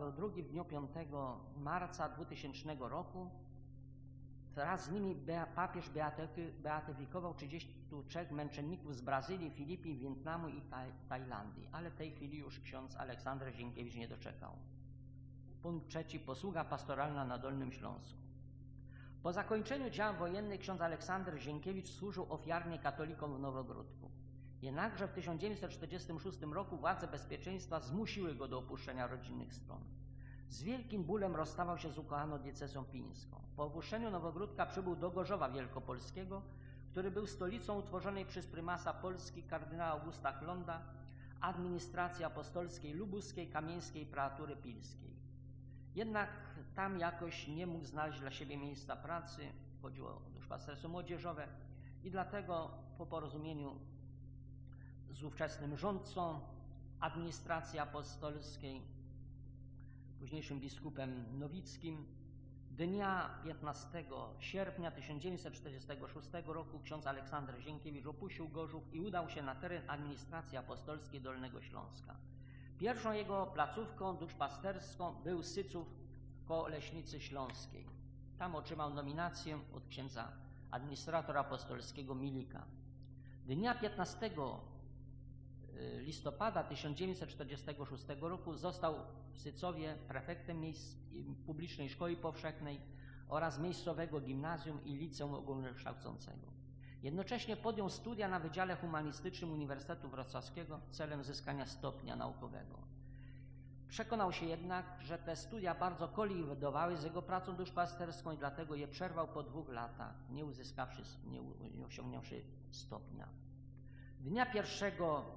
Paweł II w dniu 5 marca 2000 roku. Wraz z nimi papież beatyfikował 33 męczenników z Brazylii, Filipin, Wietnamu i Tajlandii, ale w tej chwili już ksiądz Aleksander Zienkiewicz nie doczekał. Punkt 3. Posługa pastoralna na Dolnym Śląsku. Po zakończeniu działań wojennych ksiądz Aleksander Zienkiewicz służył ofiarnie katolikom w Nowogródku. Jednakże w 1946 roku władze bezpieczeństwa zmusiły go do opuszczenia rodzinnych stron. Z wielkim bólem rozstawał się z ukochaną diecezją pińską. Po opuszczeniu Nowogródka przybył do Gorzowa Wielkopolskiego, który był stolicą utworzonej przez prymasa Polski kardynała Augusta Chlonda administracji apostolskiej lubuskiej, kamieńskiej i prałatury pilskiej. Jednak tam jakoś nie mógł znaleźć dla siebie miejsca pracy, chodziło o duszpasterstwo młodzieżowe i dlatego po porozumieniu z ówczesnym rządcą administracji apostolskiej, późniejszym biskupem nowickim, dnia 15 sierpnia 1946 roku ksiądz Aleksander Zienkiewicz opuścił Gorzów i udał się na teren administracji apostolskiej Dolnego Śląska. Pierwszą jego placówką duszpasterską był Syców koło Leśnicy Śląskiej. Tam otrzymał nominację od księdza administratora apostolskiego Milika. Dnia 15 listopada 1946 roku został w Sycowie prefektem publicznej szkoły powszechnej oraz miejscowego gimnazjum i liceum ogólnokształcącego. Jednocześnie podjął studia na Wydziale Humanistycznym Uniwersytetu Wrocławskiego celem uzyskania stopnia naukowego. Przekonał się jednak, że te studia bardzo kolidowały z jego pracą duszpasterską i dlatego je przerwał po 2 latach, nie osiągnąwszy stopnia. Dnia 1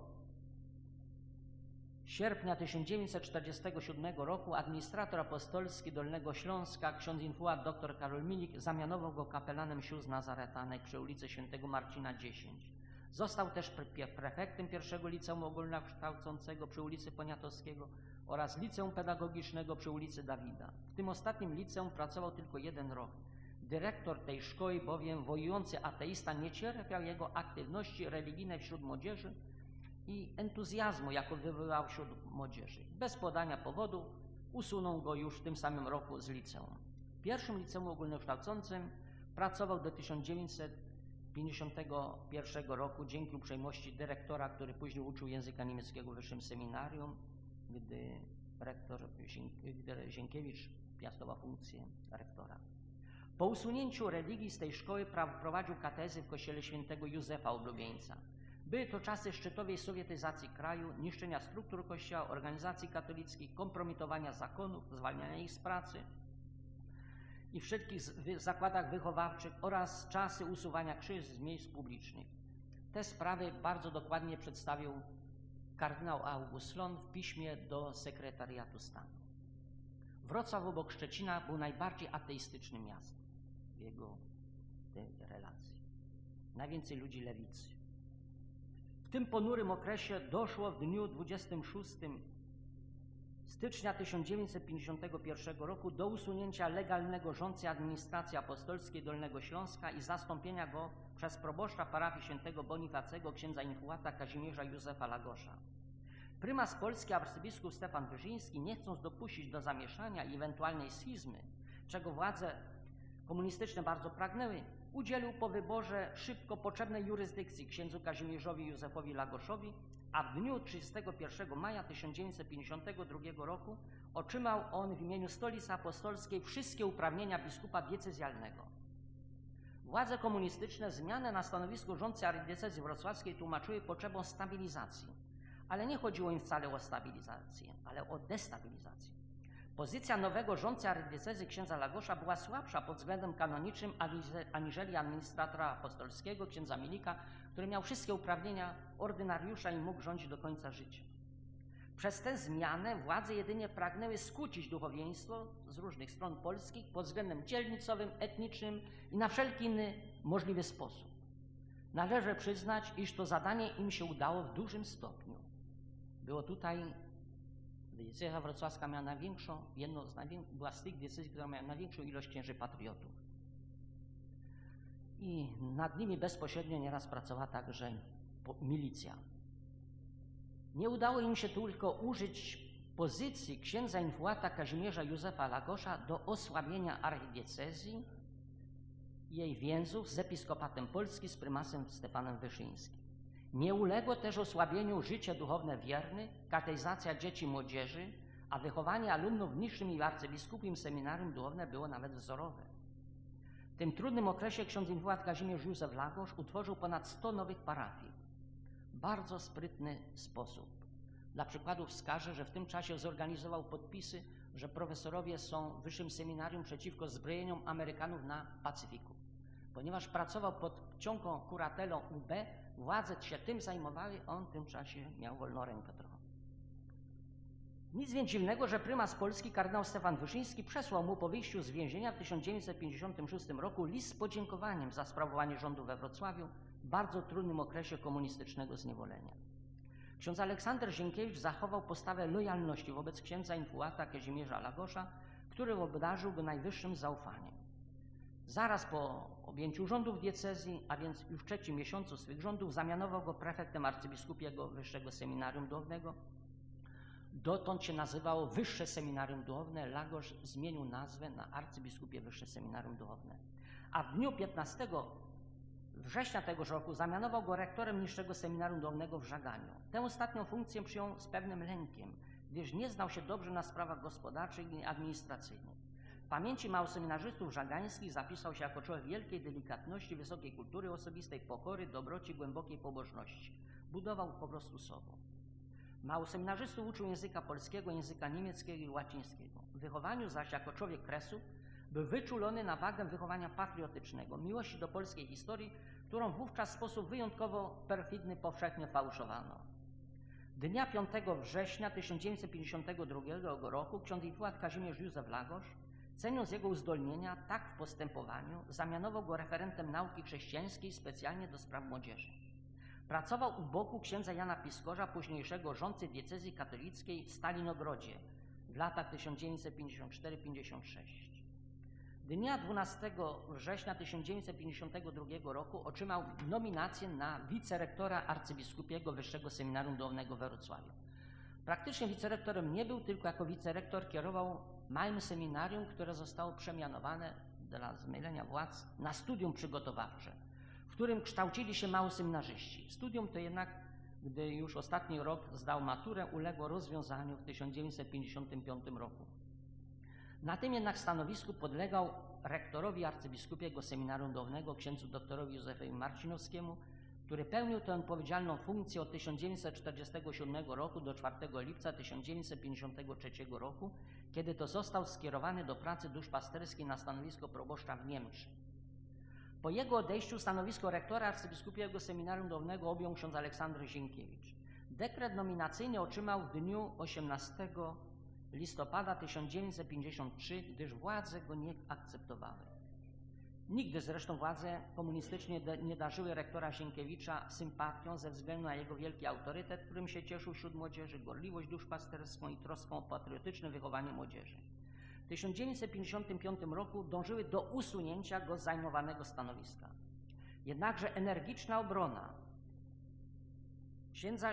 sierpnia 1947 roku administrator apostolski Dolnego Śląska, ksiądz infuat dr Karol Milik, zamianował go kapelanem sióstr nazaretanek przy ulicy Świętego Marcina 10. Został też prefektem pierwszego liceum ogólnokształcącego przy ulicy Poniatowskiego oraz liceum pedagogicznego przy ulicy Dawida. W tym ostatnim liceum pracował tylko 1 rok. Dyrektor tej szkoły bowiem, wojujący ateista, nie cierpiał jego aktywności religijnej wśród młodzieży i entuzjazmu, jaką wywołał wśród młodzieży. Bez podania powodu usunął go już w tym samym roku z liceum. W pierwszym liceum ogólnokształcącym pracował do 1951 roku dzięki uprzejmości dyrektora, który później uczył języka niemieckiego w Wyższym Seminarium, gdy Zienkiewicz piastował funkcję rektora. Po usunięciu religii z tej szkoły prowadził katezy w kościele świętego Józefa Oblubieńca. Były to czasy szczytowej sowietyzacji kraju, niszczenia struktur kościoła, organizacji katolickich, kompromitowania zakonów, zwalniania ich z pracy i wszelkich zakładach wychowawczych oraz czasy usuwania krzyży z miejsc publicznych. Te sprawy bardzo dokładnie przedstawił kardynał August Chlon w piśmie do sekretariatu stanu. Wrocław obok Szczecina był najbardziej ateistycznym miastem w jego tej relacji. Najwięcej ludzi lewicy. W tym ponurym okresie doszło w dniu 26 stycznia 1951 roku do usunięcia legalnego rządcy administracji apostolskiej Dolnego Śląska i zastąpienia go przez proboszcza parafii świętego Bonifacego księdza infuata Kazimierza Józefa Lagosza. Prymas Polski arcybiskup Stefan Wyszyński, nie chcąc dopuścić do zamieszania i ewentualnej schizmy, czego władze komunistyczne bardzo pragnęły, udzielił po wyborze szybko potrzebnej jurysdykcji księdzu Kazimierzowi Józefowi Lagoszowi, a w dniu 31 maja 1952 roku otrzymał on w imieniu Stolicy Apostolskiej wszystkie uprawnienia biskupa diecezjalnego. Władze komunistyczne zmianę na stanowisku rządcy archidiecezji wrocławskiej tłumaczyły potrzebą stabilizacji, ale nie chodziło im wcale o stabilizację, ale o destabilizację. Pozycja nowego rządcy archidiecezji księdza Lagosza była słabsza pod względem kanonicznym aniżeli administratora apostolskiego księdza Milika, który miał wszystkie uprawnienia ordynariusza i mógł rządzić do końca życia. Przez tę zmianę władze jedynie pragnęły skłócić duchowieństwo z różnych stron polskich pod względem dzielnicowym, etnicznym i na wszelki inny możliwy sposób. Należy przyznać, iż to zadanie im się udało w dużym stopniu. Było tutaj, diecezja wrocławska miała największą, była z tych diecezji, która miała największą ilość księży patriotów. I nad nimi bezpośrednio nieraz pracowała także milicja. Nie udało im się tylko użyć pozycji księdza infuata Kazimierza Józefa Lagosza do osłabienia archidiecezji i jej więzów z episkopatem Polski z prymasem Stefanem Wyszyńskim. Nie uległo też osłabieniu życie duchowne wiernych, kateizacja dzieci i młodzieży, a wychowanie alumnów w niższym i arcybiskupim seminarium duchowne było nawet wzorowe. W tym trudnym okresie ksiądz infuat Kazimierz Józef Lagosz utworzył ponad 100 nowych parafii. Bardzo sprytny sposób. Dla przykładu wskażę, że w tym czasie zorganizował podpisy, że profesorowie są w wyższym seminarium przeciwko zbrojeniom Amerykanów na Pacyfiku. Ponieważ pracował pod ciągłą kuratelą UB, władze się tym zajmowały, on w tym czasie miał wolną rękę trochę. Nic więc dziwnego, że prymas Polski kardynał Stefan Wyszyński przesłał mu po wyjściu z więzienia w 1956 roku list z podziękowaniem za sprawowanie rządu we Wrocławiu w bardzo trudnym okresie komunistycznego zniewolenia. Ksiądz Aleksander Zienkiewicz zachował postawę lojalności wobec księdza infuata Kazimierza Lagosza, który obdarzył go najwyższym zaufaniem. Zaraz po objęciu rządów diecezji, a więc już w 3. miesiącu swych rządów, zamianował go prefektem arcybiskupiego Wyższego Seminarium Duchownego. Dotąd się nazywało Wyższe Seminarium Duchowne. Lagosz zmienił nazwę na Arcybiskupie Wyższe Seminarium Duchowne. A w dniu 15 września tegoż roku zamianował go rektorem Niższego Seminarium Duchownego w Żaganiu. Tę ostatnią funkcję przyjął z pewnym lękiem, gdyż nie znał się dobrze na sprawach gospodarczych i administracyjnych. W pamięci małoseminarzystów żagańskich zapisał się jako człowiek wielkiej delikatności, wysokiej kultury osobistej, pokory, dobroci, głębokiej pobożności. Budował po prostu sobą. Małoseminarzystów uczył języka polskiego, języka niemieckiego i łacińskiego. W wychowaniu zaś jako człowiek kresu był wyczulony na wagę wychowania patriotycznego, miłości do polskiej historii, którą wówczas w sposób wyjątkowo perfidny powszechnie fałszowano. Dnia 5 września 1952 roku ksiądz infuat Kazimierz Józef Lagosz, ceniąc jego uzdolnienia tak w postępowaniu, zamianował go referentem nauki chrześcijańskiej specjalnie do spraw młodzieży. Pracował u boku księdza Jana Piskorza, późniejszego rządcy diecezji katolickiej w Stalinogrodzie w latach 1954-56. Dnia 12 września 1952 roku otrzymał nominację na wicerektora arcybiskupiego Wyższego Seminarium Duchownego we Wrocławiu. Praktycznie wicerektorem nie był, tylko jako wicerektor kierował małym seminarium, które zostało przemianowane dla zmylenia władz na studium przygotowawcze, w którym kształcili się małoseminarzyści. Studium to jednak, gdy już ostatni rok zdał maturę, uległo rozwiązaniu w 1955 roku. Na tym jednak stanowisku podlegał rektorowi arcybiskupiego Seminarium Duchownego, księdzu doktorowi Józefowi Marcinowskiemu, który pełnił tę odpowiedzialną funkcję od 1947 roku do 4 lipca 1953 roku, kiedy to został skierowany do pracy duszpasterskiej na stanowisko proboszcza w Niemczech. Po jego odejściu stanowisko rektora arcybiskupiego Seminarium Duchownego objął ksiądz Aleksander Zienkiewicz. Dekret nominacyjny otrzymał w dniu 18 listopada 1953, gdyż władze go nie akceptowały. Nigdy zresztą władze komunistyczne nie darzyły rektora Zienkiewicza sympatią ze względu na jego wielki autorytet, którym się cieszył wśród młodzieży, gorliwość duszpasterską i troską o patriotyczne wychowanie młodzieży. W 1955 roku dążyły do usunięcia go z zajmowanego stanowiska. Jednakże energiczna obrona księdza,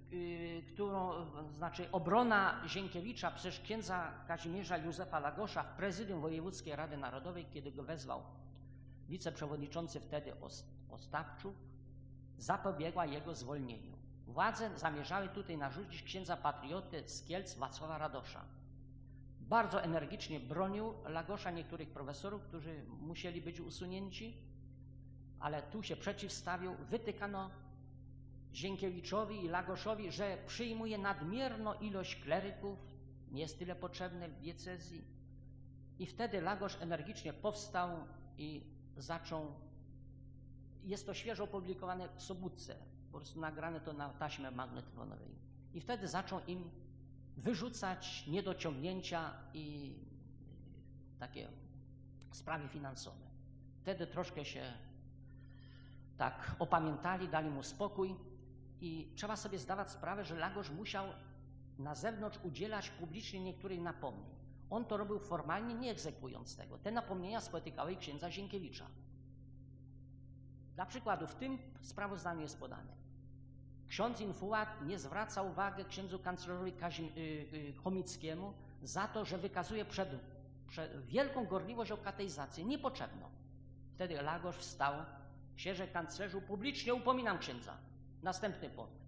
obrona Zienkiewicza przez księdza Kazimierza Józefa Lagosza w prezydium Wojewódzkiej Rady Narodowej, kiedy go wezwał wiceprzewodniczący wtedy Ostapczuk, zapobiegła jego zwolnieniu. Władze zamierzały tutaj narzucić księdza patriotę z Kielc Wacława Radosza. Bardzo energicznie bronił Lagosza niektórych profesorów, którzy musieli być usunięci, ale tu się przeciwstawił. Wytykano Zienkiewiczowi i Lagoszowi, że przyjmuje nadmierną ilość kleryków, nie jest tyle potrzebne w diecezji. I wtedy Lagosz energicznie powstał i zaczął, jest to świeżo opublikowane w Sobótce, po prostu nagrane to na taśmie magnetofonowej. I wtedy zaczął im wyrzucać niedociągnięcia i takie sprawy finansowe. Wtedy troszkę się tak opamiętali, dali mu spokój i trzeba sobie zdawać sprawę, że Lagosz musiał na zewnątrz udzielać publicznie niektórych napomnień. On to robił formalnie, nie egzekwując tego. Te napomnienia spotykały księdza Zienkiewicza. Dla przykładu w tym sprawozdaniu jest podane. ksiądz Infułat nie zwraca uwagi księdzu kanclerzowi Chomickiemu za to, że wykazuje przed wielką gorliwość o kateizację, niepotrzebną. Wtedy Lagosz wstał: księże kanclerzu, publicznie upominam księdza. Następny punkt.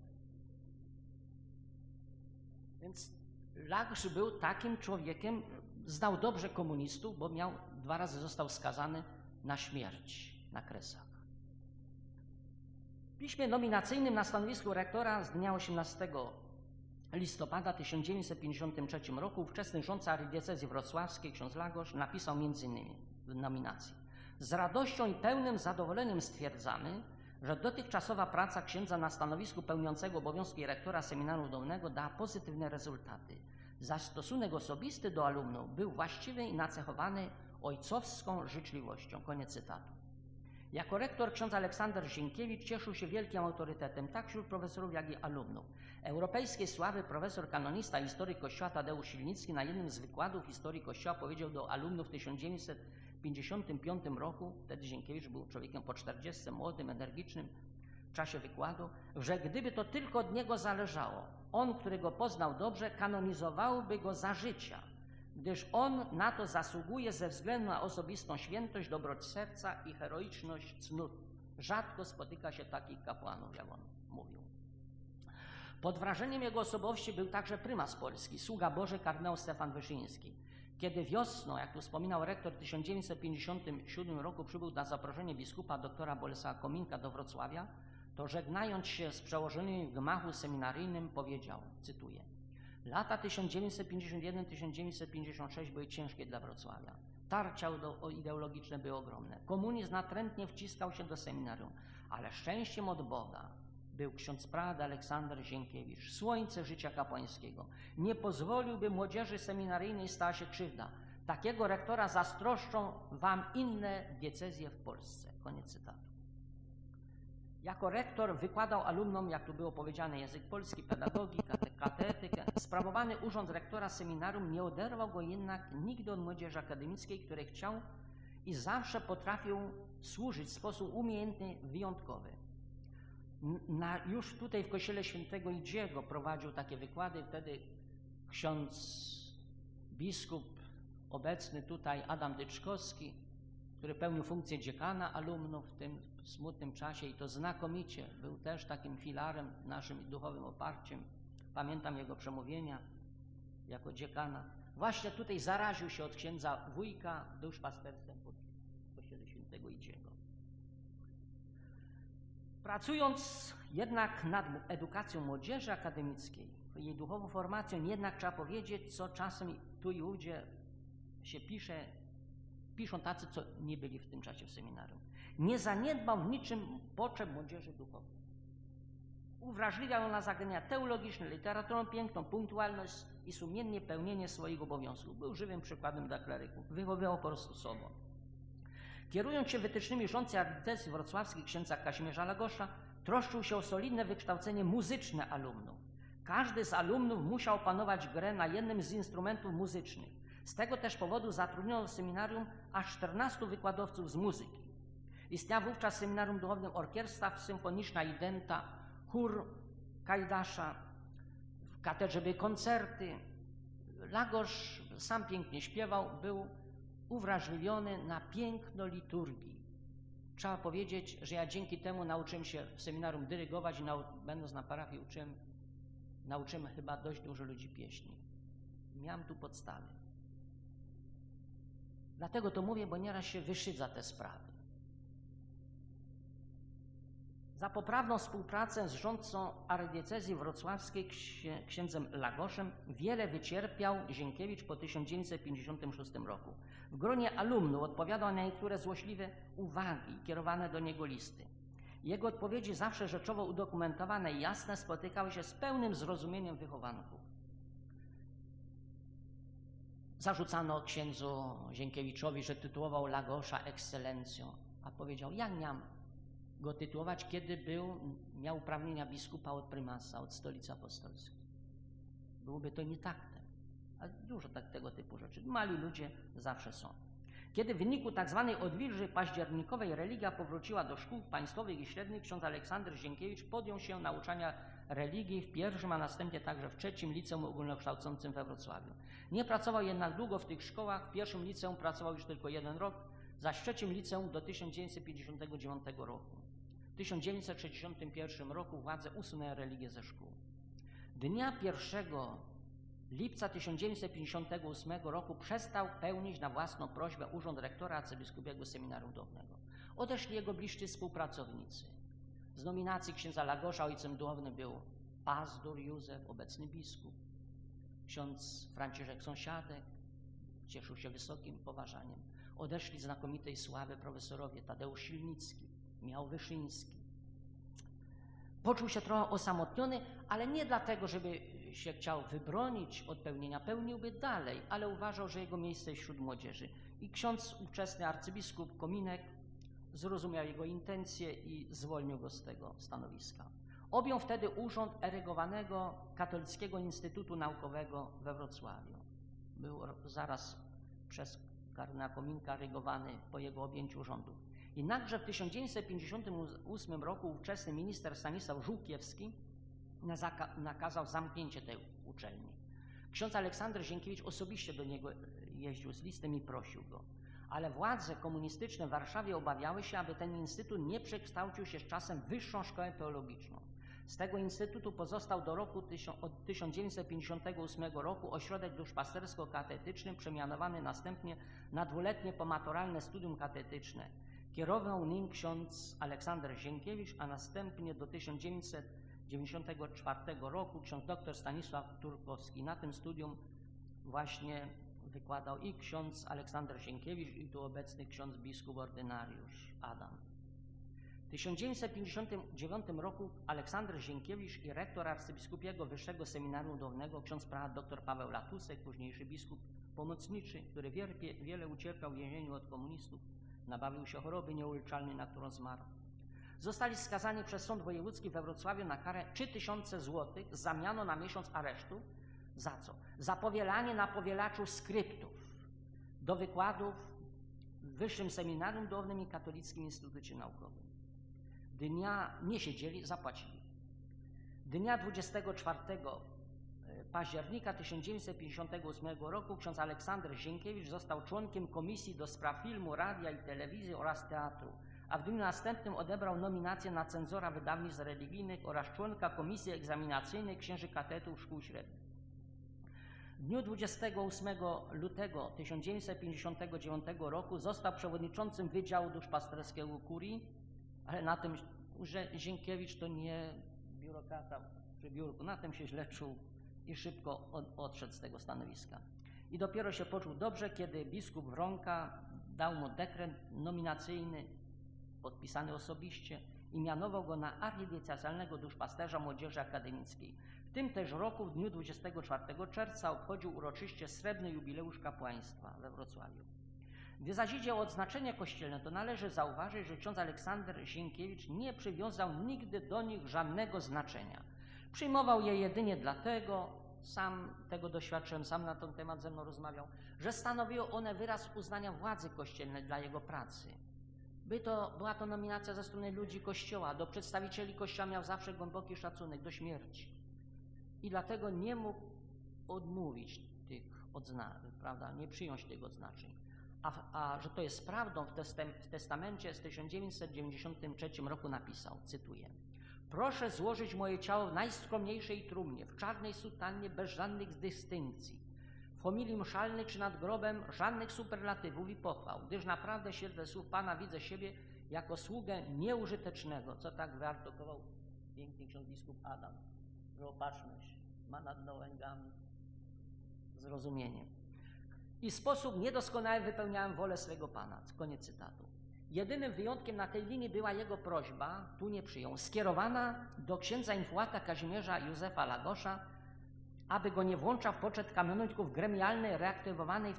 Więc Lagosz był takim człowiekiem, znał dobrze komunistów, bo 2 razy został skazany na śmierć na Kresach. W piśmie nominacyjnym na stanowisku rektora z dnia 18 listopada 1953 roku ówczesny rządca archidiecezji wrocławskiej, ksiądz Lagosz, napisał m.in. w nominacji: z radością i pełnym zadowoleniem stwierdzamy, że dotychczasowa praca księdza na stanowisku pełniącego obowiązki rektora seminarium dolnego dała pozytywne rezultaty. Zaś stosunek osobisty do alumnów był właściwy i nacechowany ojcowską życzliwością. Koniec cytatu. Jako rektor ksiądz Aleksander Zienkiewicz cieszył się wielkim autorytetem tak wśród profesorów, jak i alumnów. Europejskiej sławy profesor kanonista i historyk Kościoła Tadeusz Silnicki na jednym z wykładów historii Kościoła powiedział do alumnów w 1955 roku, wtedy Zienkiewicz był człowiekiem po 40, młodym, energicznym, w czasie wykładu, że gdyby to tylko od niego zależało, on, którego poznał dobrze, kanonizowałby go za życia, gdyż on na to zasługuje ze względu na osobistą świętość, dobroć serca i heroiczność cnót. Rzadko spotyka się takich kapłanów, jak on mówił. Pod wrażeniem jego osobowości był także prymas Polski, sługa Boży kardynał Stefan Wyszyński. Kiedy wiosną, jak tu wspominał rektor, w 1957 roku przybył na zaproszenie biskupa doktora Bolesława Kominka do Wrocławia, to żegnając się z przełożonymi w gmachu seminaryjnym powiedział, cytuję: lata 1951-1956 były ciężkie dla Wrocławia. Tarcia ideologiczne były ogromne. Komunizm natrętnie wciskał się do seminarium, ale szczęściem od Boga był ksiądz prałat Aleksander Zienkiewicz, słońce życia kapłańskiego. Nie pozwolił, by młodzieży seminaryjnej stała się krzywda. Takiego rektora zazdroszczą wam inne diecezje w Polsce. Koniec cytatu. Jako rektor wykładał alumnom, jak tu było powiedziane, język polski, pedagogikę, katetykę. Sprawowany urząd rektora seminarium nie oderwał go jednak nigdy od młodzieży akademickiej, której chciał i zawsze potrafił służyć w sposób umiejętny, wyjątkowy. Już tutaj w kościele świętego Idziego prowadził takie wykłady, wtedy ksiądz biskup obecny tutaj Adam Dyczkowski, który pełnił funkcję dziekana alumnów w tym smutnym czasie i to znakomicie, był też takim filarem naszym duchowym oparciem. Pamiętam jego przemówienia jako dziekana. Właśnie tutaj zaraził się od księdza wujka duszpasterstwem w kościele świętego Idziego. Pracując jednak nad edukacją młodzieży akademickiej, jej duchową formacją, jednak trzeba powiedzieć, co czasem tu i ówdzie się piszą tacy, co nie byli w tym czasie w seminarium. Nie zaniedbał w niczym potrzeb młodzieży duchowej. Uwrażliwiał ją na zagadnienia teologiczne, literaturą piękną, punktualność i sumiennie pełnienie swoich obowiązków. Był żywym przykładem dla kleryków. Wychowywał po prostu sobą. Kierując się wytycznymi rządcy archidiecezji wrocławskiej księdza Kazimierza Lagosza, troszczył się o solidne wykształcenie muzyczne alumnów. Każdy z alumnów musiał opanować grę na jednym z instrumentów muzycznych. Z tego też powodu zatrudniono w seminarium aż 14 wykładowców z muzyki. Istniała wówczas w seminarium duchownym orkiestra symfoniczna Identa, chór Kajdasza, w katedrze były koncerty. Lagosz sam pięknie śpiewał, był uwrażliwiony na piękno liturgii. Trzeba powiedzieć, że ja dzięki temu nauczyłem się w seminarium dyrygować i będąc na parafii nauczyłem chyba dość dużo ludzi pieśni. Miałem tu podstawy. Dlatego to mówię, bo nieraz się wyszydza te sprawy. Za poprawną współpracę z rządcą archidiecezji wrocławskiej księdzem Lagoszem wiele wycierpiał Zienkiewicz po 1956 roku. W gronie alumnów odpowiadał na niektóre złośliwe uwagi kierowane do niego listy. Jego odpowiedzi, zawsze rzeczowo udokumentowane i jasne, spotykały się z pełnym zrozumieniem wychowanków. Zarzucano księdzu Zienkiewiczowi, że tytułował Lagosza ekscelencją, a powiedział, jak miałem go tytułować, kiedy miał uprawnienia biskupa od prymasa, od stolicy apostolskiej. Byłoby to nietaktem, ale dużo tego typu rzeczy. Mali ludzie zawsze są. Kiedy w wyniku tzw. odwilży październikowej religia powróciła do szkół państwowych i średnich, ksiądz Aleksander Zienkiewicz podjął się nauczania religii w pierwszym, a następnie także w trzecim liceum ogólnokształcącym we Wrocławiu. Nie pracował jednak długo w tych szkołach. W pierwszym liceum pracował już tylko 1 rok, zaś w trzecim liceum do 1959 roku. W 1961 roku władze usunęły religię ze szkół. Dnia 1 lipca 1958 roku przestał pełnić na własną prośbę urząd rektora arcybiskupiego seminarium duchownego. Odeszli jego bliscy współpracownicy. Z nominacji księdza Lagosza ojcem duchownym był pastor Józef, obecny biskup, ksiądz Franciszek Sąsiadek, cieszył się wysokim poważaniem. Odeszli z znakomitej sławy profesorowie Tadeusz Silnicki, Michał Wyszyński. Poczuł się trochę osamotniony, ale nie dlatego, żeby się chciał wybronić od pełnienia, pełniłby dalej, ale uważał, że jego miejsce jest wśród młodzieży. I ksiądz, ówczesny arcybiskup Kominek, zrozumiał jego intencje i zwolnił go z tego stanowiska. Objął wtedy urząd erygowanego Katolickiego Instytutu Naukowego we Wrocławiu. Był zaraz przez kardynała Kominka erygowany po jego objęciu urzędu. Jednakże w 1958 roku ówczesny minister Stanisław Żółkiewski nakazał zamknięcie tej uczelni. Ksiądz Aleksander Zienkiewicz osobiście do niego jeździł z listem i prosił go. Ale władze komunistyczne w Warszawie obawiały się, aby ten instytut nie przekształcił się z czasem w wyższą szkołę teologiczną. Z tego instytutu pozostał do roku od 1958 roku ośrodek duszpastersko-katetyczny, przemianowany następnie na 2-letnie pomaturalne studium katetyczne. Kierował nim ksiądz Aleksander Zienkiewicz, a następnie do 1994 roku ksiądz dr Stanisław Turkowski. Na tym studium właśnie wykładał i ksiądz Aleksander Zienkiewicz, i tu obecny ksiądz biskup ordynariusz Adam. W 1959 roku Aleksander Zienkiewicz i rektor arcybiskupiego Wyższego Seminarium Duchownego ksiądz prahat dr Paweł Latusek, późniejszy biskup pomocniczy, który wiele ucierpiał w więzieniu od komunistów, nabawił się choroby nieuleczalnej, na którą zmarł. Zostali skazani przez Sąd Wojewódzki we Wrocławiu na karę 3000 zł z zamianą na miesiąc aresztu. Za co? Za powielanie na powielaczu skryptów do wykładów w Wyższym Seminarium Duchownym i Katolickim Instytucie Naukowym. Nie siedzieli, zapłacili. Dnia 24 października 1958 roku ksiądz Aleksander Zienkiewicz został członkiem Komisji do Spraw Filmu, Radia i Telewizji oraz Teatru, a w dniu następnym odebrał nominację na cenzora wydawnictw religijnych oraz członka Komisji Egzaminacyjnej księży katechetów szkół średnich. W dniu 28 lutego 1959 roku został przewodniczącym Wydziału Duszpasterskiego Kurii, ale na tym, że Zienkiewicz to nie biurokrata przy biurku, na tym się źle czuł i szybko odszedł z tego stanowiska. I dopiero się poczuł dobrze, kiedy biskup Wronka dał mu dekret nominacyjny, podpisany osobiście, i mianował go na archidiecezjalnego duszpasterza młodzieży akademickiej. W tym też roku, w dniu 24 czerwca, obchodził uroczyście srebrny jubileusz kapłaństwa we Wrocławiu. Gdy zaś idzie o odznaczenia kościelne, to należy zauważyć, że ksiądz Aleksander Zienkiewicz nie przywiązał nigdy do nich żadnego znaczenia. Przyjmował je jedynie dlatego, sam tego doświadczyłem, sam na ten temat ze mną rozmawiał, że stanowiły one wyraz uznania władzy kościelnej dla jego pracy. Była to nominacja ze strony ludzi Kościoła, do przedstawicieli Kościoła miał zawsze głęboki szacunek do śmierci. I dlatego nie mógł odmówić tych odznaczeń, prawda, nie przyjąć tych odznaczeń. A że to jest prawdą, w testamencie z 1993 roku napisał, cytuję: proszę złożyć moje ciało w najskromniejszej trumnie, w czarnej sutannie, bez żadnych dystynkcji. W homilii mszalnej czy nad grobem żadnych superlatywów i pochwał, gdyż naprawdę świetle słów Pana widzę siebie jako sługę nieużytecznego, co tak wyartykułował piękny ksiądz biskup Adam, że opatrzność ma nad dołęgami zrozumienie. I w sposób niedoskonały wypełniałem wolę swego Pana. Koniec cytatu. Jedynym wyjątkiem na tej linii była jego prośba, tu nie przyjął, skierowana do księdza infułata Kazimierza Józefa Lagosza, aby go nie włączał w poczet kanoników gremialnej reaktywowanej w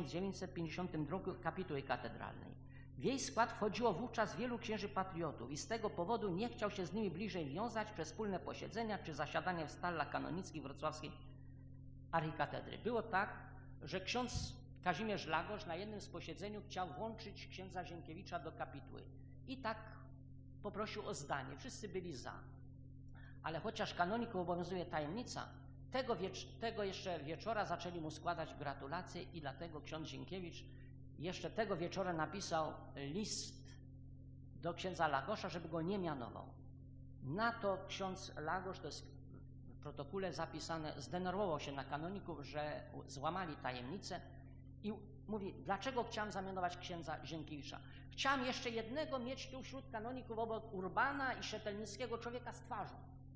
1952 kapituły katedralnej. W jej skład wchodziło wówczas wielu księży patriotów i z tego powodu nie chciał się z nimi bliżej wiązać przez wspólne posiedzenia czy zasiadania w stallach kanonickich wrocławskiej archikatedry. Było tak, że ksiądz Kazimierz Lagosz na jednym z posiedzeniu chciał włączyć księdza Zienkiewicza do kapituły i tak poprosił o zdanie. Wszyscy byli za. Ale chociaż kanoników obowiązuje tajemnica, tego jeszcze wieczora zaczęli mu składać gratulacje i dlatego ksiądz Zienkiewicz jeszcze tego wieczora napisał list do księdza Lagosza, żeby go nie mianował. Na to ksiądz Lagosz, to jest w protokole zapisane, zdenerwował się na kanoników, że złamali tajemnicę i mówi, dlaczego chciałem zamianować księdza Zienkiewicza? Chciałem jeszcze jednego mieć tu wśród kanoników obok Urbana i Szetelnickiego człowieka z twarzą.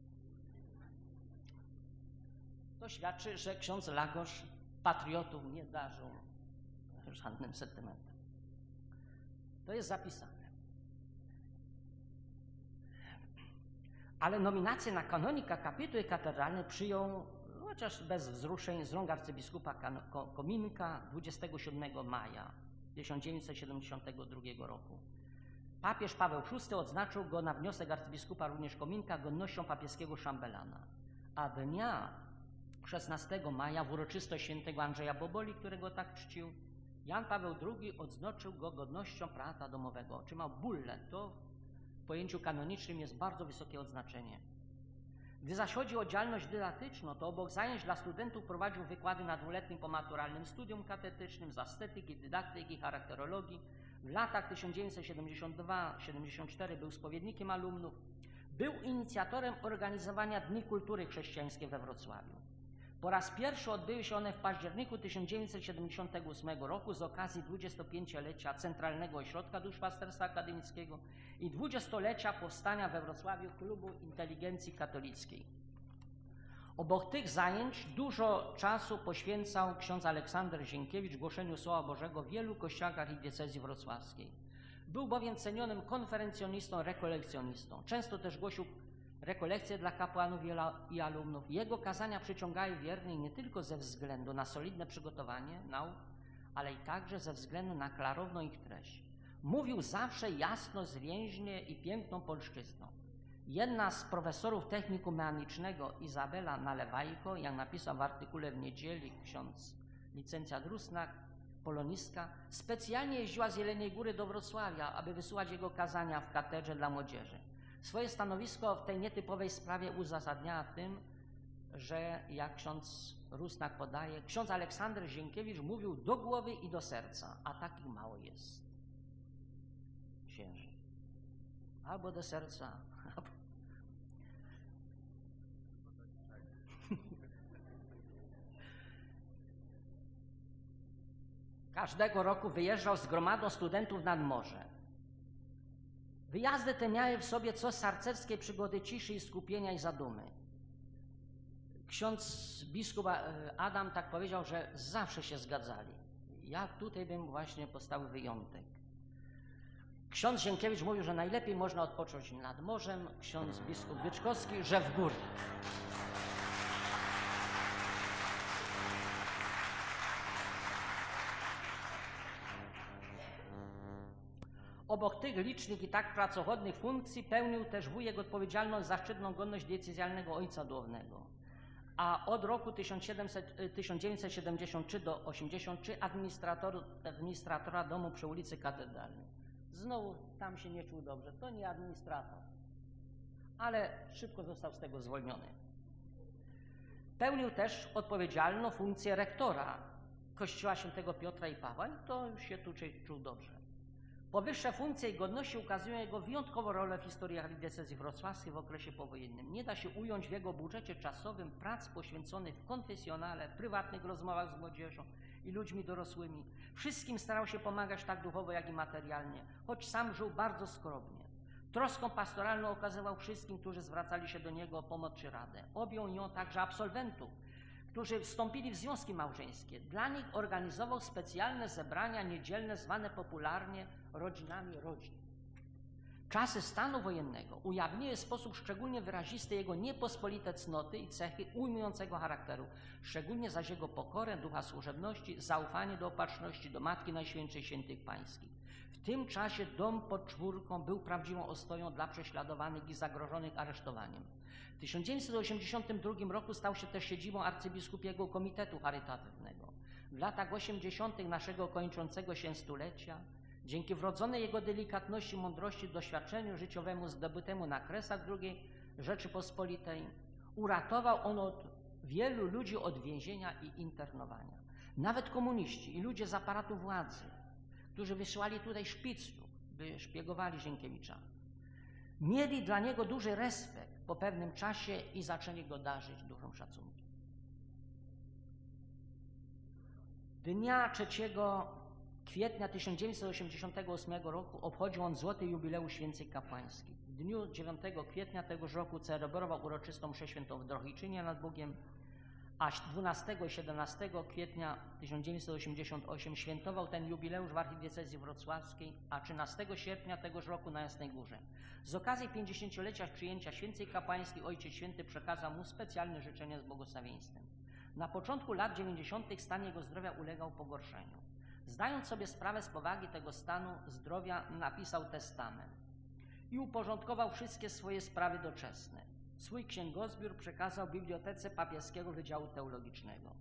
To świadczy, że ksiądz Lagosz patriotów nie darzył żadnym sentymentem. To jest zapisane. Ale nominację na kanonika kapituły katedralnej przyjął, chociaż bez wzruszeń, z rąk arcybiskupa Kominka 27 maja 1972 roku. Papież Paweł VI odznaczył go na wniosek arcybiskupa również Kominka godnością papieskiego szambelana, a dnia 16 maja w uroczystość świętego Andrzeja Boboli, którego tak czcił, Jan Paweł II odznaczył go godnością prałata domowego. Otrzymał bullę. To w pojęciu kanonicznym jest bardzo wysokie odznaczenie. Gdy zaś chodzi o działalność dydaktyczną, to obok zajęć dla studentów prowadził wykłady na dwuletnim pomaturalnym studium katetycznym z estetyki, dydaktyki, charakterologii. W latach 1972-74 był spowiednikiem alumnów. Był inicjatorem organizowania Dni Kultury Chrześcijańskiej we Wrocławiu. Po raz pierwszy odbyły się one w październiku 1978 roku z okazji 25-lecia Centralnego Ośrodka Duszpasterstwa Akademickiego i 20-lecia powstania we Wrocławiu Klubu Inteligencji Katolickiej. Obok tych zajęć dużo czasu poświęcał ksiądz Aleksander Zienkiewicz głoszeniu Słowa Bożego w wielu kościołach archidiecezji wrocławskiej. Był bowiem cenionym konferencjonistą, rekolekcjonistą. Często też głosił rekolekcje dla kapłanów i alumnów. Jego kazania przyciągały wiernych nie tylko ze względu na solidne przygotowanie nauk, ale i także ze względu na klarowną ich treść. Mówił zawsze jasno, zwięźle i piękną polszczyzną. Jedna z profesorów technikum mechanicznego, Izabela Nalewajko, jak napisał w artykule w niedzieli ksiądz licencjat Rusnak, polonistka, specjalnie jeździła z Jeleniej Góry do Wrocławia, aby wysłuchać jego kazania w katedrze dla młodzieży. Swoje stanowisko w tej nietypowej sprawie uzasadniała tym, że jak ksiądz Rusnak podaje, ksiądz Aleksander Zienkiewicz mówił do głowy i do serca, a takich mało jest księży. Albo do serca, albo... Każdego roku wyjeżdżał z gromadą studentów nad morze. Wyjazdy te miały w sobie coś z harcerskiej przygody ciszy i skupienia i zadumy. Ksiądz biskup Adam tak powiedział, że zawsze się zgadzali. Ja tutaj bym właśnie postawił wyjątek. Ksiądz Zienkiewicz mówił, że najlepiej można odpocząć nad morzem, ksiądz biskup Wyczkowski, że w górach. Obok tych licznych i tak pracochłonnych funkcji pełnił też wujek odpowiedzialność za szczytną godność diecezjalnego ojca duchownego, a od roku 1973 do 1983 administratora domu przy ulicy Katedralnej. Znowu tam się nie czuł dobrze, to nie administrator, ale szybko został z tego zwolniony. Pełnił też odpowiedzialną funkcję rektora Kościoła Świętego Piotra i Pawła i to już się tu czuł dobrze. Powyższe funkcje i godności ukazują jego wyjątkową rolę w historii archidiecezji wrocławskiej w okresie powojennym. Nie da się ująć w jego budżecie czasowym prac poświęconych w konfesjonale, prywatnych rozmowach z młodzieżą i ludźmi dorosłymi. Wszystkim starał się pomagać tak duchowo, jak i materialnie, choć sam żył bardzo skromnie. Troską pastoralną okazywał wszystkim, którzy zwracali się do niego o pomoc czy radę. Objął nią także absolwentów, którzy wstąpili w związki małżeńskie. Dla nich organizował specjalne zebrania niedzielne zwane popularnie rodzinami rodzin. Czasy stanu wojennego ujawniły w sposób szczególnie wyrazisty jego niepospolite cnoty i cechy ujmującego charakteru, szczególnie zaś jego pokorę, ducha służebności, zaufanie do opatrzności, do Matki Najświętszej Świętych Pańskich. W tym czasie dom pod Czwórką był prawdziwą ostoją dla prześladowanych i zagrożonych aresztowaniem. W 1982 roku stał się też siedzibą arcybiskupiego Komitetu Charytatywnego. W latach 80. naszego kończącego się stulecia, dzięki wrodzonej jego delikatności, mądrości, doświadczeniu życiowemu zdobytemu na Kresach II Rzeczypospolitej, uratował on od wielu ludzi od więzienia i internowania. Nawet komuniści i ludzie z aparatu władzy, którzy wysyłali tutaj szpiclów, by szpiegowali Zienkiewicza, mieli dla niego duży respekt po pewnym czasie i zaczęli go darzyć dużym szacunkiem. Dnia 3 kwietnia 1988 roku obchodził on złoty jubileusz święceń kapłańskich. W dniu 9 kwietnia tegoż roku celebrował uroczystą mszę świętą w Drohiczynie nad Bugiem, a 12 i 17 kwietnia 1988 świętował ten jubileusz w archidiecezji wrocławskiej, a 13 sierpnia tegoż roku na Jasnej Górze. Z okazji 50-lecia przyjęcia święceń kapłańskich Ojciec Święty przekazał mu specjalne życzenia z błogosławieństwem. Na początku lat 90. stan jego zdrowia ulegał pogorszeniu. Zdając sobie sprawę z powagi tego stanu zdrowia, napisał testament i uporządkował wszystkie swoje sprawy doczesne. Swój księgozbiór przekazał Bibliotece Papieskiego Wydziału Teologicznego.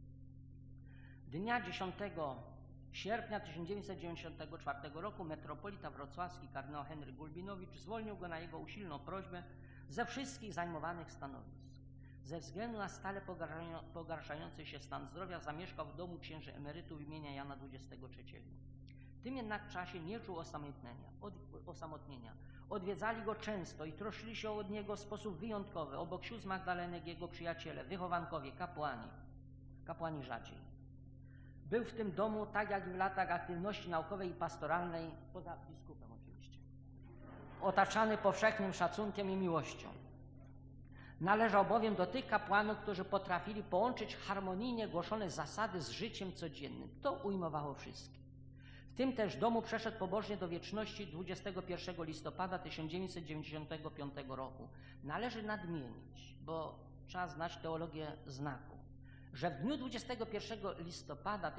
Dnia 10 sierpnia 1994 roku metropolita wrocławski kardynał Henryk Gulbinowicz zwolnił go na jego usilną prośbę ze wszystkich zajmowanych stanowisk. Ze względu na stale pogarszający się stan zdrowia zamieszkał w domu księży emerytów imienia Jana XXIII. W tym jednak czasie nie czuł osamotnienia. Odwiedzali go często i troszczyli się od niego w sposób wyjątkowy. Obok sióstr Magdalenek jego przyjaciele, wychowankowie, kapłani rzadziej. Był w tym domu, tak jak i w latach aktywności naukowej i pastoralnej, poza biskupem oczywiście, otaczany powszechnym szacunkiem i miłością. Należał bowiem do tych kapłanów, którzy potrafili połączyć harmonijnie głoszone zasady z życiem codziennym. To ujmowało wszystkich. W tym też domu przeszedł pobożnie do wieczności 21 listopada 1995 roku. Należy nadmienić, bo trzeba znać teologię znaku, że w dniu 21 listopada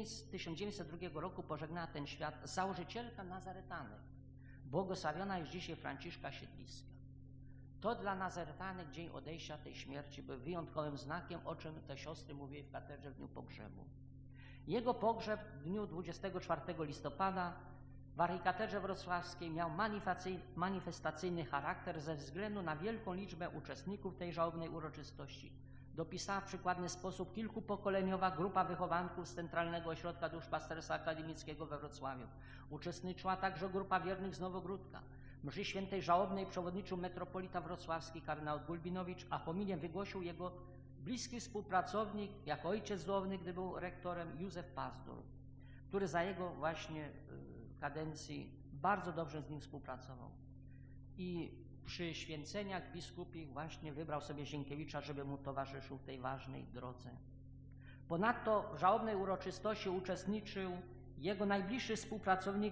1902 roku pożegnała ten świat założycielka Nazaretanek, błogosławiona już dzisiaj Franciszka Siedliska. To dla Nazaretanek dzień odejścia tej śmierci był wyjątkowym znakiem, o czym te siostry mówiły w katedrze w dniu pogrzebu. Jego pogrzeb w dniu 24 listopada w archikatedrze wrocławskiej miał manifestacyjny charakter ze względu na wielką liczbę uczestników tej żałobnej uroczystości. Dopisała w przykładny sposób kilkupokoleniowa grupa wychowanków z Centralnego Ośrodka Duszpasterstwa Akademickiego we Wrocławiu. Uczestniczyła także grupa wiernych z Nowogródka. Mszy świętej żałobnej przewodniczył metropolita wrocławski kardynał Gulbinowicz, a homilię wygłosił jego bliski współpracownik, jako ojciec duchowny, gdy był rektorem, Józef Pazdur, który za jego właśnie kadencji bardzo dobrze z nim współpracował. I przy święceniach biskupich właśnie wybrał sobie Zienkiewicza, żeby mu towarzyszył w tej ważnej drodze. Ponadto w żałobnej uroczystości uczestniczył jego najbliższy współpracownik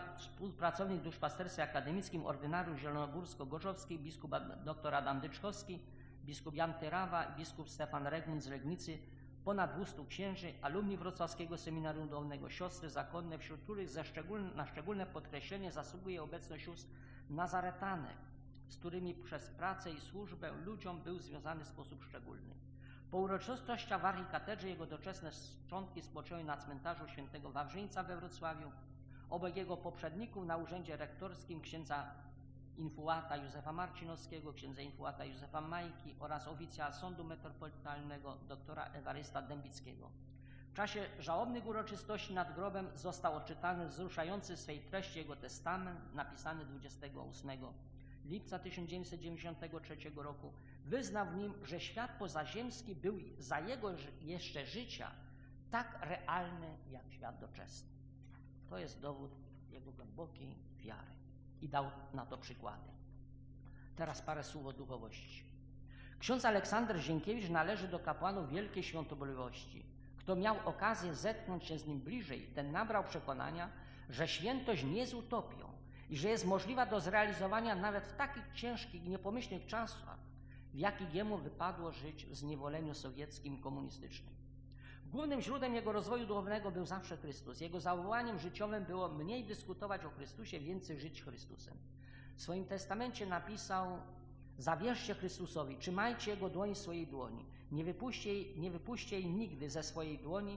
w duszpasterstwie akademickim, ordynariusz zielonogórsko-gorzowski, biskup dr Adam Dyczkowski, biskup Jan Tyrawa i biskup Stefan Regmund z Legnicy, ponad 200 księży, alumni Wrocławskiego Seminarium Duchownego, siostry zakonne, wśród których na szczególne podkreślenie zasługuje obecność sióstr Nazaretanek, z którymi przez pracę i służbę ludziom był związany w sposób szczególny. Po uroczystościach w archikatedrze jego doczesne szczątki spoczęły na cmentarzu świętego Wawrzyńca we Wrocławiu. Obok jego poprzedników na urzędzie rektorskim księdza infuata Józefa Marcinowskiego, księdza infuata Józefa Majki oraz oficjala Sądu Metropolitalnego doktora Ewarysta Dębickiego. W czasie żałobnych uroczystości nad grobem został odczytany wzruszający w swej treści jego testament, napisany 28 lipca 1993 roku. Wyznał w nim, że świat pozaziemski był za jego jeszcze życia tak realny jak świat doczesny. To jest dowód jego głębokiej wiary i dał na to przykłady. Teraz parę słów o duchowości. Ksiądz Aleksander Zienkiewicz należy do kapłanów wielkiej świątobliwości. Kto miał okazję zetknąć się z nim bliżej, ten nabrał przekonania, że świętość nie jest utopią i że jest możliwa do zrealizowania nawet w takich ciężkich i niepomyślnych czasach, w jakich jemu wypadło żyć w zniewoleniu sowieckim i komunistycznym. Głównym źródłem jego rozwoju duchownego był zawsze Chrystus. Jego zawołaniem życiowym było mniej dyskutować o Chrystusie, więcej żyć Chrystusem. W swoim testamencie napisał: zawierzcie Chrystusowi, trzymajcie Jego dłoń w swojej dłoni. Nie wypuśćcie jej nigdy ze swojej dłoni,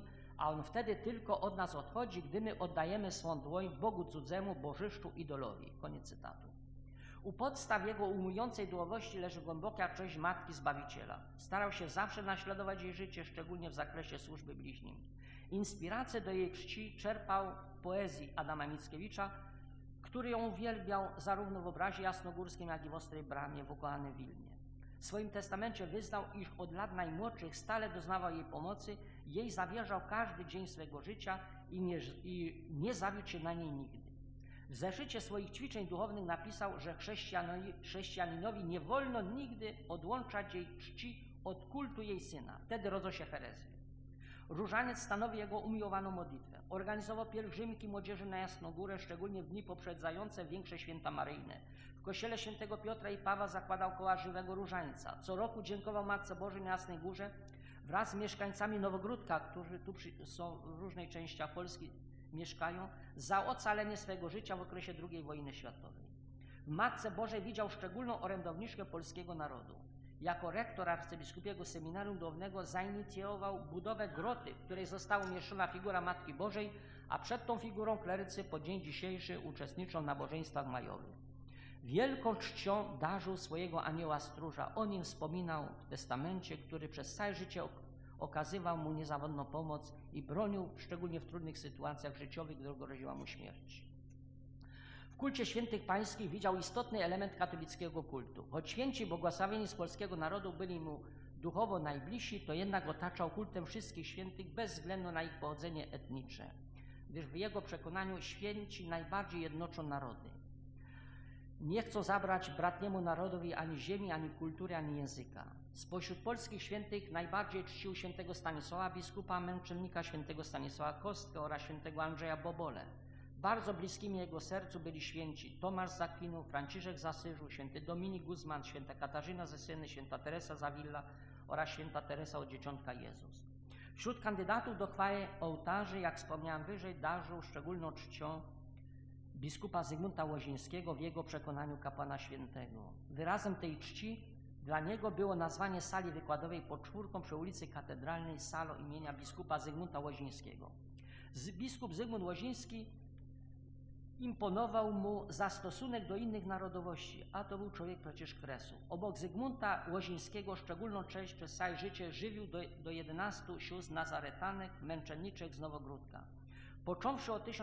a on wtedy tylko od nas odchodzi, gdy my oddajemy swą dłoń Bogu cudzemu, bożyszczu, idolowi. Koniec cytatu. U podstaw jego ujmującej duchowości leży głęboka cześć Matki Zbawiciela. Starał się zawsze naśladować jej życie, szczególnie w zakresie służby bliźnim. Inspirację do jej czci czerpał w poezji Adama Mickiewicza, który ją uwielbiał zarówno w obrazie jasnogórskim, jak i w Ostrej Bramie w ukochanym Wilnie. W swoim testamencie wyznał, iż od lat najmłodszych stale doznawał jej pomocy, jej zawierzał każdy dzień swego życia i nie zawiódł się na niej nigdy. W zeszycie swoich ćwiczeń duchownych napisał, że chrześcijaninowi nie wolno nigdy odłączać jej czci od kultu jej syna. Wtedy rodzą się herezje. Różaniec stanowi jego umiłowaną modlitwę. Organizował pielgrzymki młodzieży na Jasnogórę, szczególnie w dni poprzedzające większe święta maryjne. W kościele świętego Piotra i Pawła zakładał koła żywego różańca. Co roku dziękował Matce Bożej na Jasnej Górze wraz z mieszkańcami Nowogródka, którzy tu są w różnych częściach Polski, mieszkają, za ocalenie swego życia w okresie II wojny światowej. W Matce Bożej widział szczególną orędowniczkę polskiego narodu. Jako rektor arcybiskupiego seminarium duchownego zainicjował budowę groty, w której została umieszczona figura Matki Bożej, a przed tą figurą klerycy po dzień dzisiejszy uczestniczą w nabożeństwach majowych. Wielką czcią darzył swojego anioła stróża. O nim wspominał w testamencie, który przez całe życie okazywał mu niezawodną pomoc i bronił, szczególnie w trudnych sytuacjach życiowych, gdy groziła mu śmierć. W kulcie świętych pańskich widział istotny element katolickiego kultu. Choć święci błogosławieni z polskiego narodu byli mu duchowo najbliżsi, to jednak otaczał kultem wszystkich świętych bez względu na ich pochodzenie etniczne, gdyż w jego przekonaniu święci najbardziej jednoczą narody. Nie chcą zabrać bratniemu narodowi ani ziemi, ani kultury, ani języka. Spośród polskich świętych najbardziej czcił świętego Stanisława, biskupa męczennika, świętego Stanisława Kostkę oraz świętego Andrzeja Bobole. Bardzo bliskimi jego sercu byli święci Tomasz z Akwinu, Franciszek z Asyżu, święty Dominik Guzman, święta Katarzyna ze Syny, święta Teresa z Avila oraz święta Teresa od Dzieciątka Jezus. Wśród kandydatów do chwały ołtarzy, jak wspomniałem wyżej, darzył szczególną czcią biskupa Zygmunta Łozińskiego, w jego przekonaniu kapłana świętego. Wyrazem tej czci dla niego było nazwanie sali wykładowej pod Czwórką przy ulicy Katedralnej salą imienia biskupa Zygmunta Łozińskiego. Biskup Zygmunt Łoziński imponował mu za stosunek do innych narodowości, a to był człowiek przecież Kresu. Obok Zygmunta Łozińskiego szczególną cześć przez całe życie żywił do 11 sióstr nazaretanek, męczenniczek z Nowogródka. Począwszy od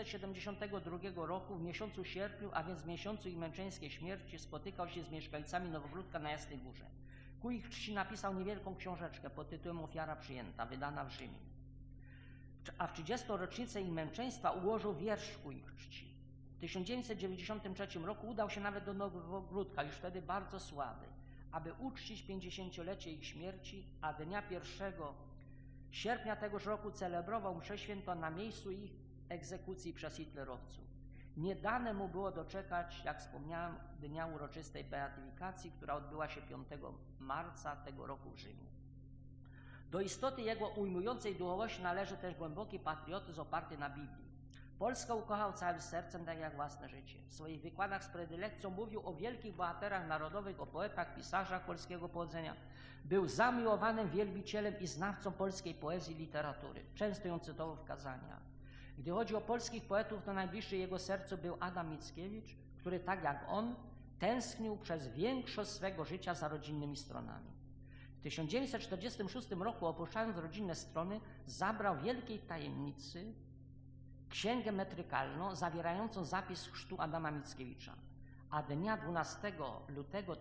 1972 roku, w miesiącu sierpniu, a więc w miesiącu ich męczeńskiej śmierci, spotykał się z mieszkańcami Nowogródka na Jasnej Górze. Ku ich czci napisał niewielką książeczkę pod tytułem Ofiara przyjęta, wydana w Rzymie. A w 30. rocznicę ich męczeństwa ułożył wiersz ku ich czci. W 1993 roku udał się nawet do Nowogródka, już wtedy bardzo słaby, aby uczcić 50-lecie ich śmierci, a dnia 1 sierpnia tegoż roku celebrował mszę świętą na miejscu ich egzekucji przez hitlerowców. Nie dane mu było doczekać, jak wspomniałem, dnia uroczystej beatyfikacji, która odbyła się 5 marca tego roku w Rzymie. Do istoty jego ujmującej duchowości należy też głęboki patriotyzm oparty na Biblii. Polskę ukochał całym sercem, tak jak własne życie. W swoich wykładach z predylekcją mówił o wielkich bohaterach narodowych, o poetach, pisarzach polskiego pochodzenia. Był zamiłowanym wielbicielem i znawcą polskiej poezji i literatury. Często ją cytował w kazaniach. Gdy chodzi o polskich poetów, to najbliższy jego sercu był Adam Mickiewicz, który tak jak on tęsknił przez większość swego życia za rodzinnymi stronami. W 1946 roku, opuszczając rodzinne strony, zabrał wielkiej tajemnicy księgę metrykalną zawierającą zapis chrztu Adama Mickiewicza, a dnia 12 lutego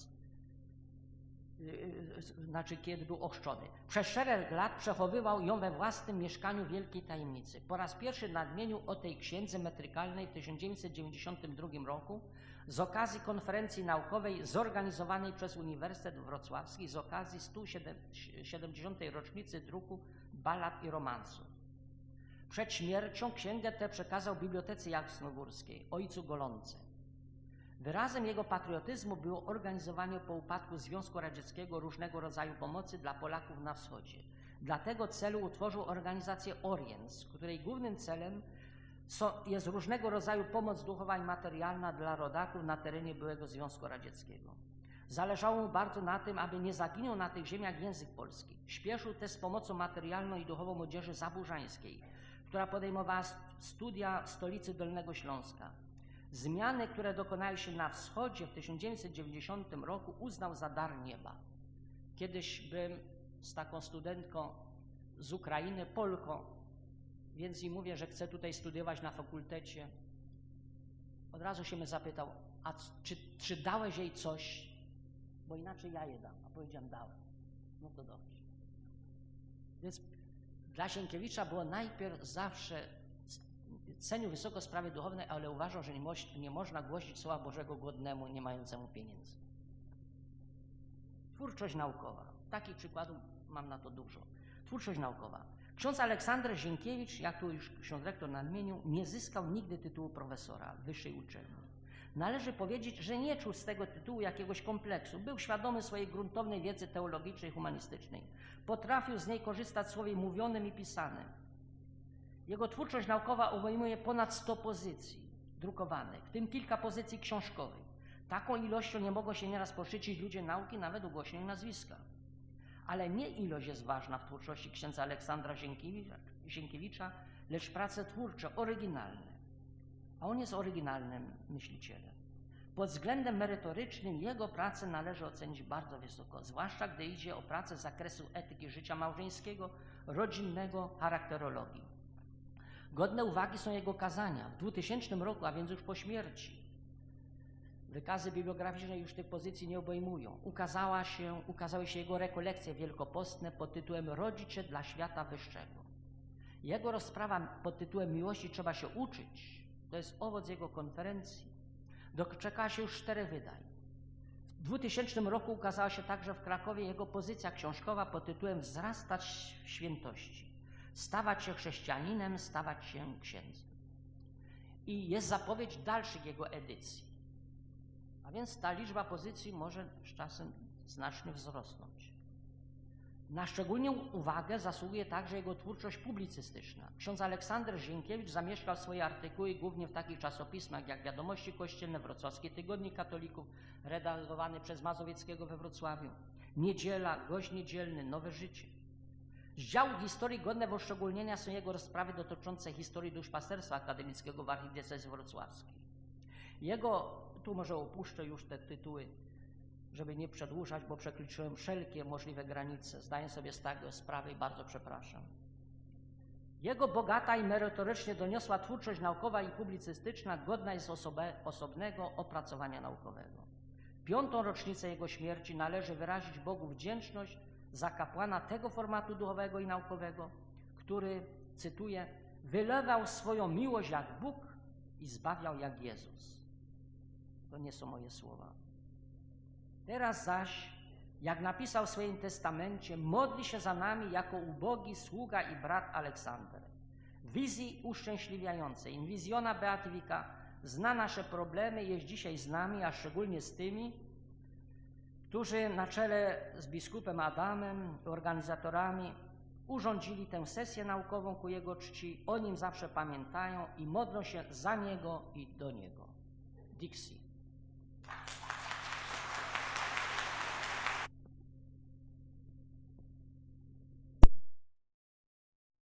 kiedy był ochrzczony. Przez szereg lat przechowywał ją we własnym mieszkaniu wielkiej tajemnicy. Po raz pierwszy nadmienił o tej księdze metrykalnej w 1992 roku z okazji konferencji naukowej zorganizowanej przez Uniwersytet Wrocławski z okazji 170. rocznicy druku ballad i romansów. Przed śmiercią księgę tę przekazał Bibliotece Jasnogórskiej, ojcu Golące. Wyrazem jego patriotyzmu było organizowanie po upadku Związku Radzieckiego różnego rodzaju pomocy dla Polaków na wschodzie. Dla tego celu utworzył organizację Orient, której głównym celem jest różnego rodzaju pomoc duchowa i materialna dla rodaków na terenie byłego Związku Radzieckiego. Zależało mu bardzo na tym, aby nie zaginął na tych ziemiach język polski. Śpieszył też z pomocą materialną i duchową młodzieży zaburzańskiej, która podejmowała studia w stolicy Dolnego Śląska. Zmiany, które dokonały się na wschodzie w 1990 roku, uznał za dar nieba. Kiedyś byłem z taką studentką z Ukrainy, Polką, więc jej mówię, że chcę tutaj studiować na fakultecie. Od razu się mnie zapytał, a czy dałeś jej coś? Bo inaczej ja je dam. A powiedziałem, dałem. No to dobrze. Więc dla Sienkiewicza było najpierw zawsze, cenił wysoko sprawy duchowne, ale uważał, że nie można głosić Słowa Bożego głodnemu, nie mającemu pieniędzy. Twórczość naukowa. Takich przykładów mam na to dużo. Twórczość naukowa. Ksiądz Aleksander Zienkiewicz, jak tu już ksiądz rektor nadmienił, nie zyskał nigdy tytułu profesora w wyższej uczelni. Należy powiedzieć, że nie czuł z tego tytułu jakiegoś kompleksu. Był świadomy swojej gruntownej wiedzy teologicznej i humanistycznej. Potrafił z niej korzystać w słowie mówionym i pisanym. Jego twórczość naukowa obejmuje ponad 100 pozycji drukowanych, w tym kilka pozycji książkowych. Taką ilością nie mogą się nieraz poszczycić ludzie nauki, nawet ugłośnień nazwiska. Ale nie ilość jest ważna w twórczości księdza Aleksandra Zienkiewicza, lecz prace twórcze, oryginalne. A on jest oryginalnym myślicielem. Pod względem merytorycznym jego pracę należy ocenić bardzo wysoko, zwłaszcza gdy idzie o pracę z zakresu etyki życia małżeńskiego, rodzinnego, charakterologii. Godne uwagi są jego kazania. W 2000 roku, a więc już po śmierci, wykazy bibliograficzne już tych pozycji nie obejmują. Ukazały się jego rekolekcje wielkopostne pod tytułem Rodzice dla świata wyższego. Jego rozprawa pod tytułem Miłości trzeba się uczyć, to jest owoc jego konferencji. Doczekała się już 4 wydań. W 2000 roku ukazała się także w Krakowie jego pozycja książkowa pod tytułem Wzrastać w świętości. Stawać się chrześcijaninem, stawać się księdzem. I jest zapowiedź dalszych jego edycji. A więc ta liczba pozycji może z czasem znacznie wzrosnąć. Na szczególną uwagę zasługuje także jego twórczość publicystyczna. Ksiądz Aleksander Zienkiewicz zamieszczał swoje artykuły głównie w takich czasopismach jak Wiadomości Kościelne, Wrocławski Tygodnik Katolików, redagowany przez Mazowieckiego we Wrocławiu, Niedziela, Gość Niedzielny, Nowe Życie. Z działu historii godne wyszczególnienia są jego rozprawy dotyczące historii duszpasterstwa akademickiego w archidiecezji wrocławskiej. Tu może opuszczę już te tytuły, żeby nie przedłużać, bo przekroczyłem wszelkie możliwe granice. Zdaję sobie z tego sprawę i bardzo przepraszam. Jego bogata i merytorycznie doniosła twórczość naukowa i publicystyczna godna jest osobnego opracowania naukowego. 5. rocznicę jego śmierci należy wyrazić Bogu wdzięczność za kapłana tego formatu duchowego i naukowego, który, cytuję, wylewał swoją miłość jak Bóg i zbawiał jak Jezus. To nie są moje słowa. Teraz zaś, jak napisał w swoim testamencie, modli się za nami jako ubogi sługa i brat Aleksander. W wizji uszczęśliwiającej, in visiona beatifica, zna nasze problemy, jest dzisiaj z nami, a szczególnie z tymi, którzy na czele z biskupem Adamem, organizatorami, urządzili tę sesję naukową ku jego czci. O nim zawsze pamiętają i modlą się za niego i do niego. Dixi.